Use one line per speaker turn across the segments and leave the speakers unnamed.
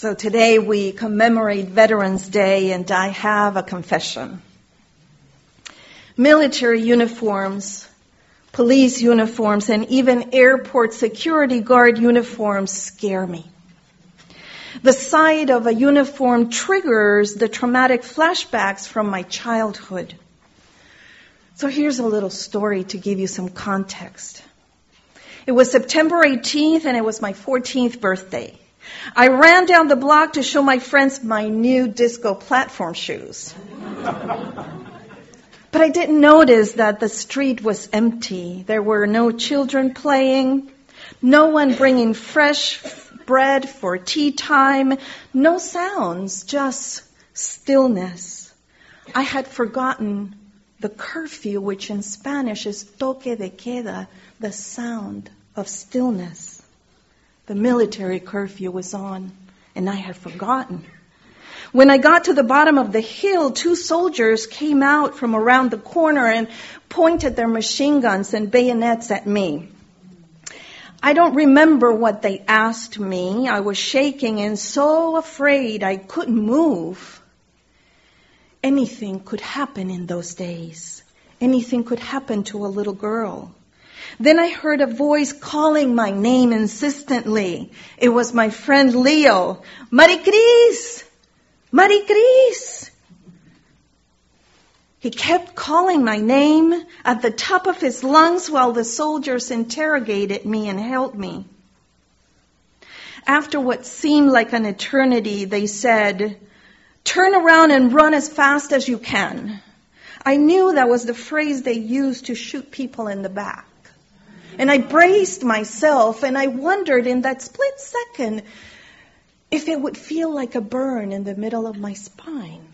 So today we commemorate Veterans Day, and I have a confession. Military uniforms, police uniforms, and even airport security guard uniforms scare me. The sight of a uniform triggers the traumatic flashbacks from my childhood. So here's a little story to give you some context. It was September 18th, and it was my 14th birthday. I ran down the block to show my friends my new disco platform shoes. But I didn't notice that the street was empty. There were no children playing, no one bringing fresh bread for tea time, no sounds, just stillness. I had forgotten the curfew, which in Spanish is toque de queda, the sound of stillness. The military curfew was on, and I had forgotten. When I got to the bottom of the hill, 2 soldiers came out from around the corner and pointed their machine guns and bayonets at me. I don't remember what they asked me. I was shaking and so afraid I couldn't move. Anything could happen in those days. Anything could happen to a little girl. Then I heard a voice calling my name insistently. It was my friend Leo. Maricris! Maricris! He kept calling my name at the top of his lungs while the soldiers interrogated me and held me. After what seemed like an eternity, they said, "Turn around and run as fast as you can." I knew that was the phrase they used to shoot people in the back. And I braced myself, and I wondered in that split second if it would feel like a burn in the middle of my spine.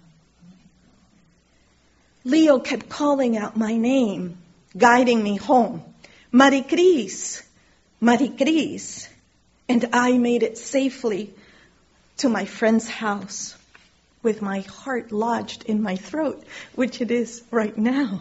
Leo kept calling out my name, guiding me home. Maricris, Maricris. And I made it safely to my friend's house with my heart lodged in my throat, which it is right now.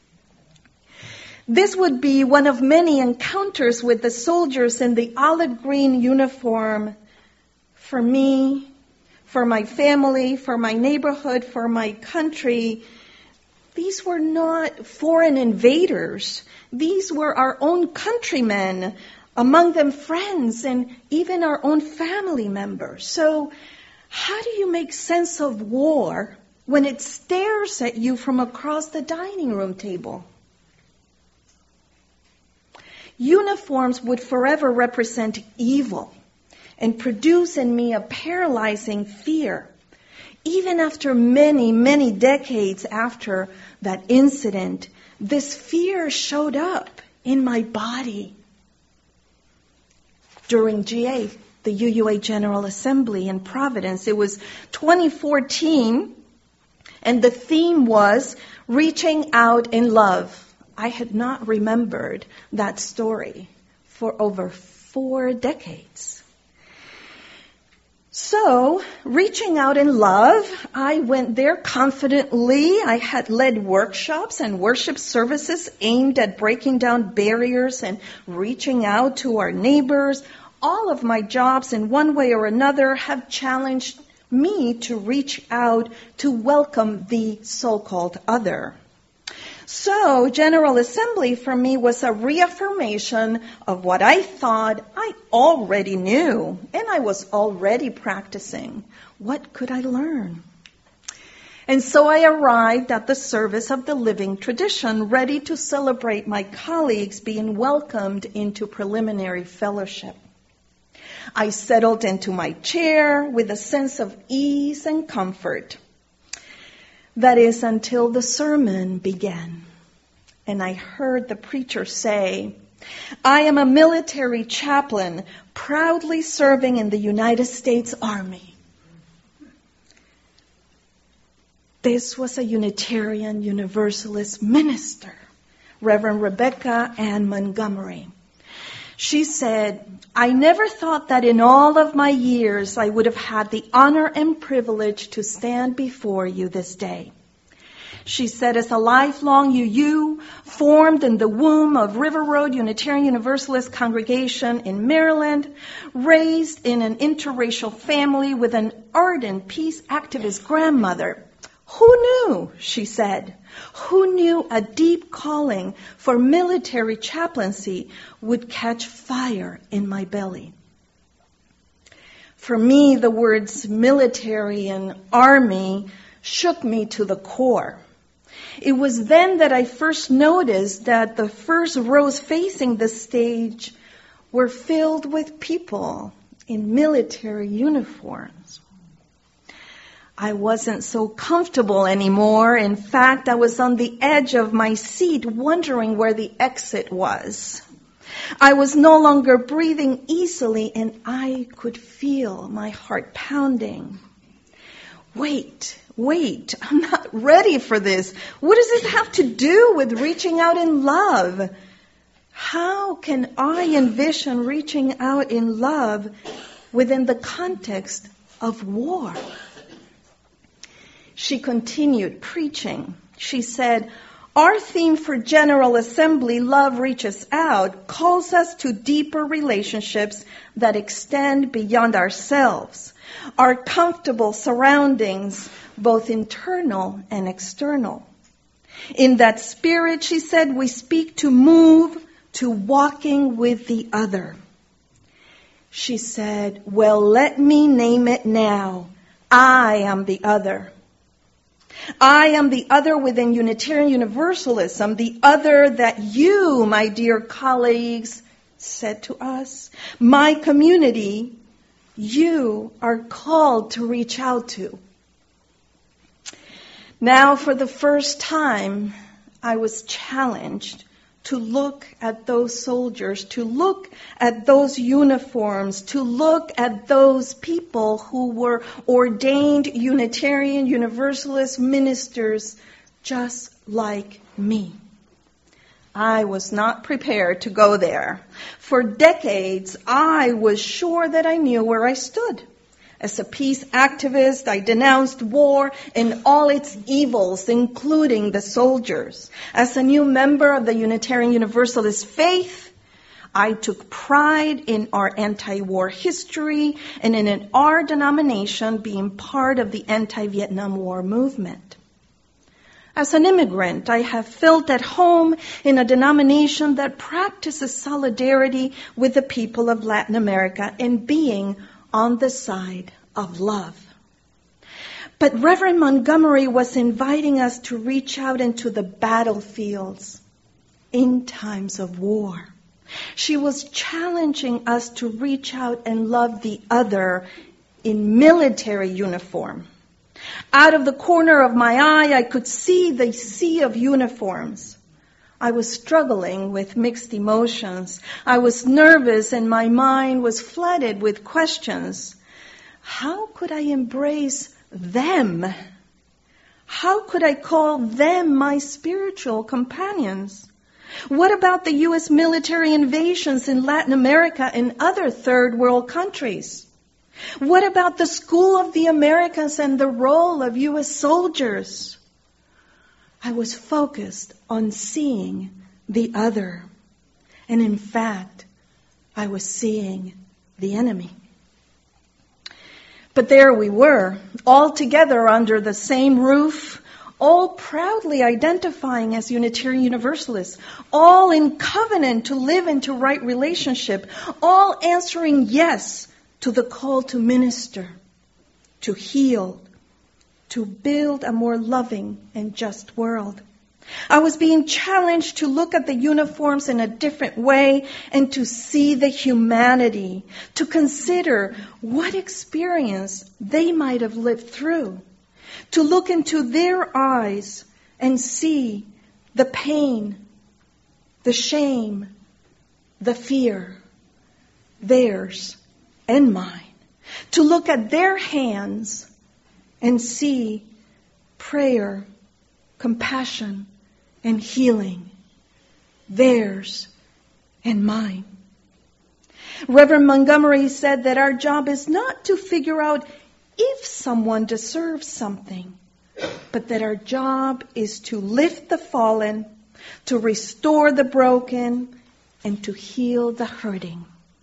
This would be one of many encounters with the soldiers in the olive green uniform for me, for my family, for my neighborhood, for my country. These were not foreign invaders. These were our own countrymen, among them friends and even our own family members. So how do you make sense of war when it stares at you from across the dining room table? Uniforms would forever represent evil and produce in me a paralyzing fear. Even after many, many decades after that incident, this fear showed up in my body. During GA, the UUA General Assembly in Providence, it was 2014, and the theme was reaching out in love. I had not remembered that story for over 4 decades. So, reaching out in love, I went there confidently. I had led workshops and worship services aimed at breaking down barriers and reaching out to our neighbors. All of my jobs, in one way or another, have challenged me to reach out to welcome the so-called other. So, General Assembly for me was a reaffirmation of what I thought I already knew, and I was already practicing. What could I learn? And so I arrived at the service of the living tradition, ready to celebrate my colleagues being welcomed into preliminary fellowship. I settled into my chair with a sense of ease and comfort. That is, until the sermon began. And I heard the preacher say, "I am a military chaplain proudly serving in the United States Army." This was a Unitarian Universalist minister, Reverend Rebecca Ann Montgomery. She said, "I never thought that in all of my years I would have had the honor and privilege to stand before you this day." She said, as a lifelong UU, formed in the womb of River Road Unitarian Universalist congregation in Maryland, raised in an interracial family with an ardent peace activist grandmother. Who knew, she said, who knew a deep calling for military chaplaincy would catch fire in my belly? For me, the words military and army shook me to the core. It was then that I first noticed that the first rows facing the stage were filled with people in military uniforms. I wasn't so comfortable anymore. In fact, I was on the edge of my seat wondering where the exit was. I was no longer breathing easily and I could feel my heart pounding. Wait, I'm not ready for this. What does this have to do with reaching out in love? How can I envision reaching out in love within the context of war? She continued preaching. She said, our theme for General Assembly, Love Reaches Out, calls us to deeper relationships that extend beyond ourselves, our comfortable surroundings, both internal and external. In that spirit, she said, we speak to move to walking with the other. She said, well, let me name it now. I am the other. I am the other within Unitarian Universalism, the other that you, my dear colleagues, said to us. My community, you are called to reach out to. Now, for the first time, I was challenged to look at those soldiers, to look at those uniforms, to look at those people who were ordained Unitarian Universalist ministers just like me. I was not prepared to go there. For decades, I was sure that I knew where I stood. As a peace activist, I denounced war and all its evils, including the soldiers. As a new member of the Unitarian Universalist faith, I took pride in our anti-war history and in our denomination being part of the anti-Vietnam War movement. As an immigrant, I have felt at home in a denomination that practices solidarity with the people of Latin America and being on the side of love. But Reverend Montgomery was inviting us to reach out into the battlefields in times of war. She was challenging us to reach out and love the other in military uniform. Out of the corner of my eye, I could see the sea of uniforms. I was struggling with mixed emotions. I was nervous and my mind was flooded with questions. How could I embrace them? How could I call them my spiritual companions? What about the U.S. military invasions in Latin America and other third world countries? What about the School of the Americas and the role of U.S. soldiers? I was focused on seeing the other. And in fact, I was seeing the enemy. But there we were, all together under the same roof, all proudly identifying as Unitarian Universalists, all in covenant to live into right relationship, all answering yes to the call to minister, to heal, to build a more loving and just world. I was being challenged to look at the uniforms in a different way and to see the humanity, to consider what experience they might have lived through, to look into their eyes and see the pain, the shame, the fear, theirs and mine, to look at their hands and see prayer, compassion, and healing, theirs and mine. Reverend Montgomery said that our job is not to figure out if someone deserves something, but that our job is to lift the fallen, to restore the broken, and to heal the hurting.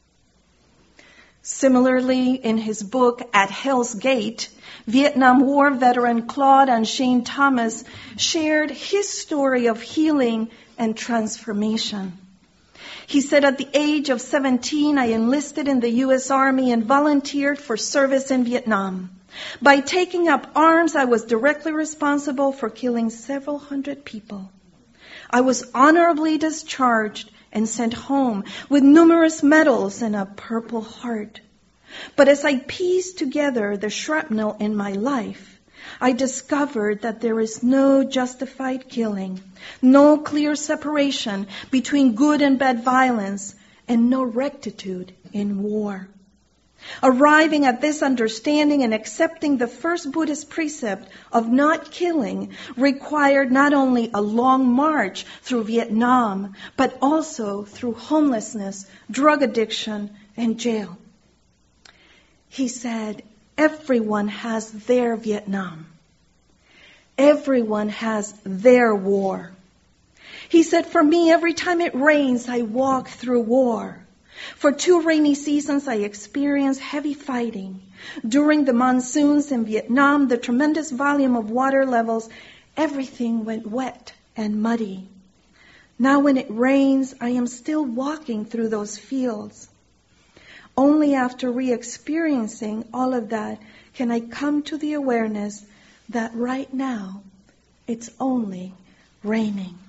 Similarly, in his book, At Hell's Gate, Vietnam War veteran Claude Anchain Thomas shared his story of healing and transformation. He said, at the age of 17, I enlisted in the U.S. Army and volunteered for service in Vietnam. By taking up arms, I was directly responsible for killing several hundred people. I was honorably discharged and sent home with numerous medals and a Purple Heart. But as I pieced together the shrapnel in my life, I discovered that there is no justified killing, no clear separation between good and bad violence, and no rectitude in war. Arriving at this understanding and accepting the first Buddhist precept of not killing required not only a long march through Vietnam, but also through homelessness, drug addiction, and jail. He said, everyone has their Vietnam. Everyone has their war. He said, for me, every time it rains, I walk through war. For 2 rainy seasons, I experienced heavy fighting. During the monsoons in Vietnam, the tremendous volume of water levels, everything went wet and muddy. Now when it rains, I am still walking through those fields. Only after re-experiencing all of that can I come to the awareness that right now it's only raining.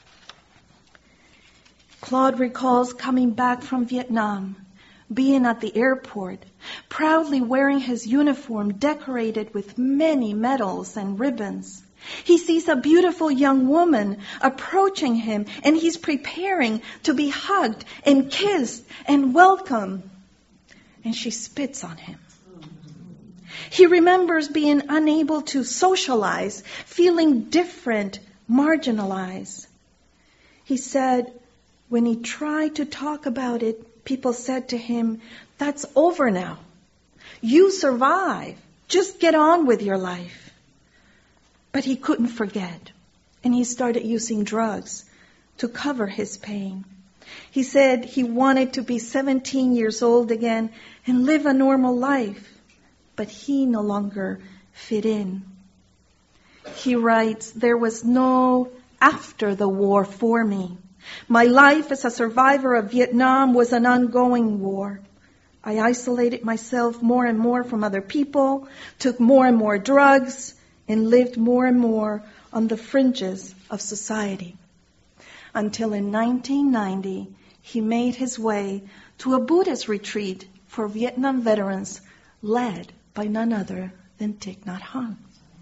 Claude recalls coming back from Vietnam, being at the airport, proudly wearing his uniform decorated with many medals and ribbons. He sees a beautiful young woman approaching him, and he's preparing to be hugged and kissed and welcomed. And she spits on him. He remembers being unable to socialize, feeling different, marginalized. He said, when he tried to talk about it, people said to him, that's over now. You survive. Just get on with your life. But he couldn't forget. And he started using drugs to cover his pain. He said he wanted to be 17 years old again and live a normal life. But he no longer fit in. He writes, there was no after the war for me. My life as a survivor of Vietnam was an ongoing war. I isolated myself more and more from other people, took more and more drugs, and lived more and more on the fringes of society. Until in 1990, he made his way to a Buddhist retreat for Vietnam veterans led by none other than Thich Nhat Hanh.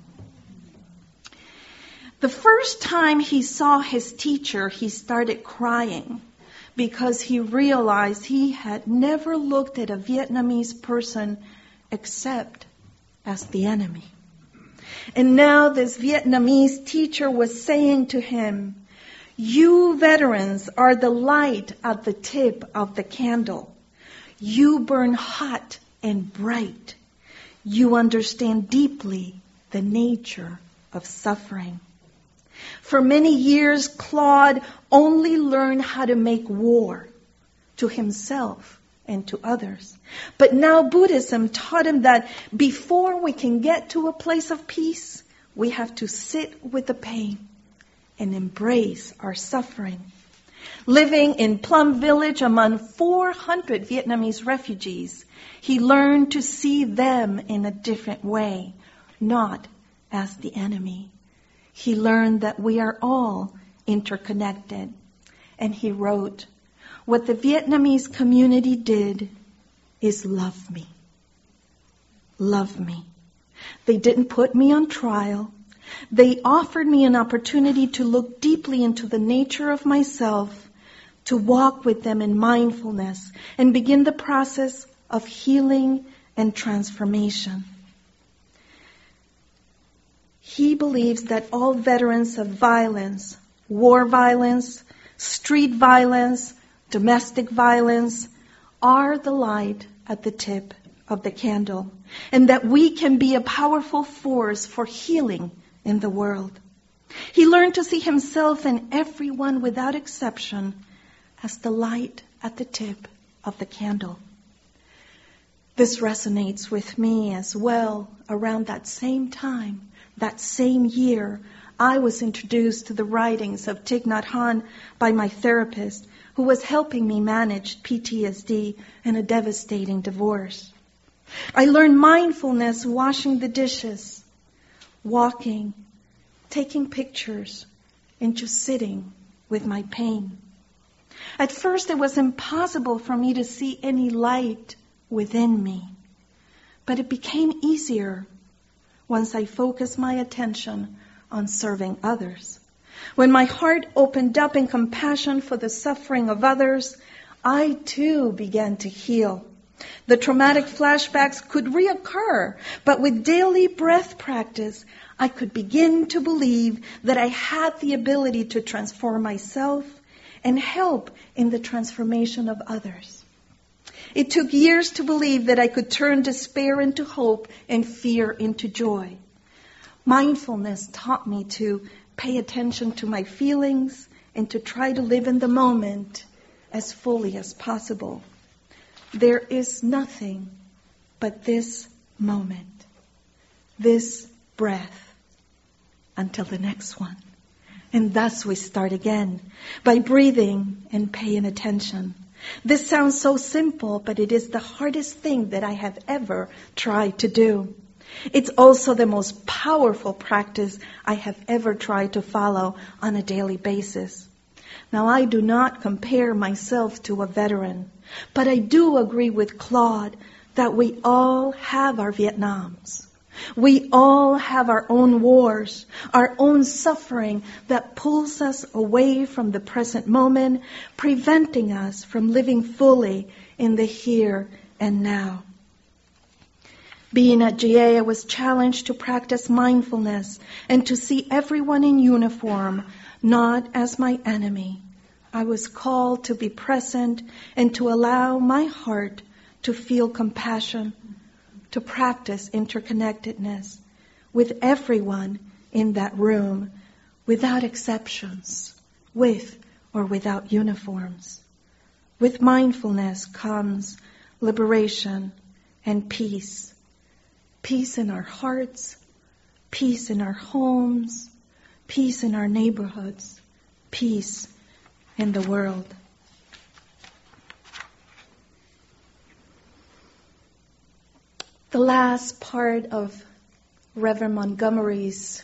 The first time he saw his teacher, he started crying because he realized he had never looked at a Vietnamese person except as the enemy. And now this Vietnamese teacher was saying to him, you veterans are the light at the tip of the candle. You burn hot and bright. You understand deeply the nature of suffering. For many years, Claude only learned how to make war to himself and to others. But now Buddhism taught him that before we can get to a place of peace, we have to sit with the pain and embrace our suffering. Living in Plum Village among 400 Vietnamese refugees, he learned to see them in a different way, not as the enemy. He learned that we are all interconnected. And he wrote, what the Vietnamese community did is love me. Love me. They didn't put me on trial. They offered me an opportunity to look deeply into the nature of myself, to walk with them in mindfulness, and begin the process of healing and transformation. He believes that all veterans of violence, war violence, street violence, domestic violence, are the light at the tip of the candle, and that we can be a powerful force for healing in the world. He learned to see himself and everyone without exception as the light at the tip of the candle. This resonates with me as well. Around that same time, that same year, I was introduced to the writings of Thich Nhat Hanh by my therapist, who was helping me manage PTSD and a devastating divorce. I learned mindfulness washing the dishes, walking, taking pictures, and just sitting with my pain. At first, it was impossible for me to see any light within me, but it became easier once I focused my attention on serving others. When my heart opened up in compassion for the suffering of others, I too began to heal. The traumatic flashbacks could reoccur, but with daily breath practice, I could begin to believe that I had the ability to transform myself and help in the transformation of others. It took years to believe that I could turn despair into hope and fear into joy. Mindfulness taught me to pay attention to my feelings and to try to live in the moment as fully as possible. There is nothing but this moment, this breath, until the next one. And thus we start again by breathing and paying attention. This sounds so simple, but it is the hardest thing that I have ever tried to do. It's also the most powerful practice I have ever tried to follow on a daily basis. Now, I do not compare myself to a veteran, but I do agree with Claude that we all have our Vietnams. We all have our own wars, our own suffering that pulls us away from the present moment, preventing us from living fully in the here and now. Being at GA, I was challenged to practice mindfulness and to see everyone in uniform not as my enemy. I was called to be present and to allow my heart to feel compassion, to practice interconnectedness with everyone in that room, without exceptions, with or without uniforms. With mindfulness comes liberation and peace. Peace in our hearts, peace in our homes, peace in our neighborhoods, peace in the world. The last part of Reverend Montgomery's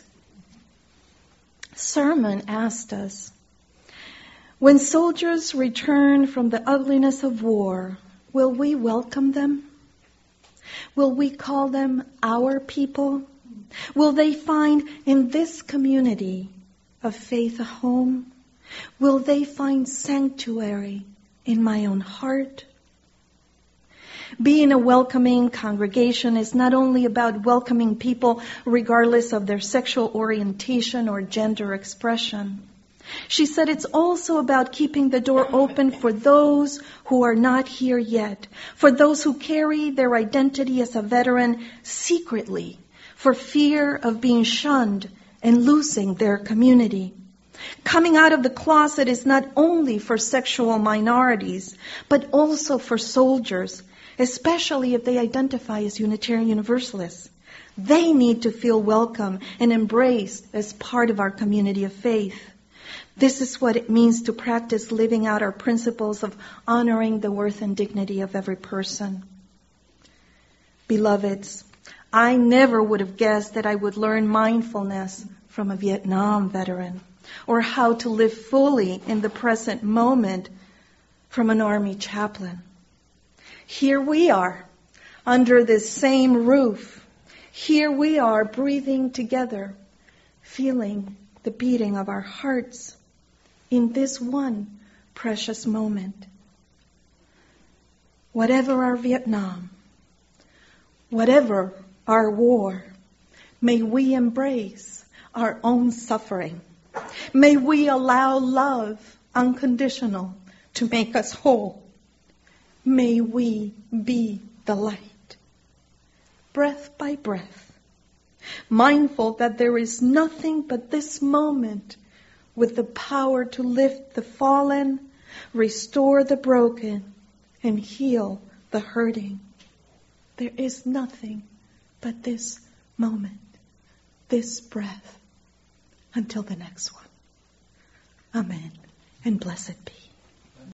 sermon asked us, when soldiers return from the ugliness of war, will we welcome them? Will we call them our people? Will they find in this community of faith a home? Will they find sanctuary in my own heart? Being a welcoming congregation is not only about welcoming people regardless of their sexual orientation or gender expression. She said it's also about keeping the door open for those who are not here yet, for those who carry their identity as a veteran secretly, for fear of being shunned and losing their community. Coming out of the closet is not only for sexual minorities, but also for soldiers, especially if they identify as Unitarian Universalists. They need to feel welcome and embraced as part of our community of faith. This is what it means to practice living out our principles of honoring the worth and dignity of every person. Beloveds, I never would have guessed that I would learn mindfulness from a Vietnam veteran, or how to live fully in the present moment from an Army chaplain. Here we are, under this same roof. Here we are, breathing together, feeling the beating of our hearts in this one precious moment. Whatever our Vietnam, whatever our war, may we embrace our own suffering. May we allow love, unconditional, to make us whole. May we be the light. Breath by breath, mindful that there is nothing but this moment with the power to lift the fallen, restore the broken, and heal the hurting. There is nothing but this moment, this breath, until the next one. Amen, and blessed be.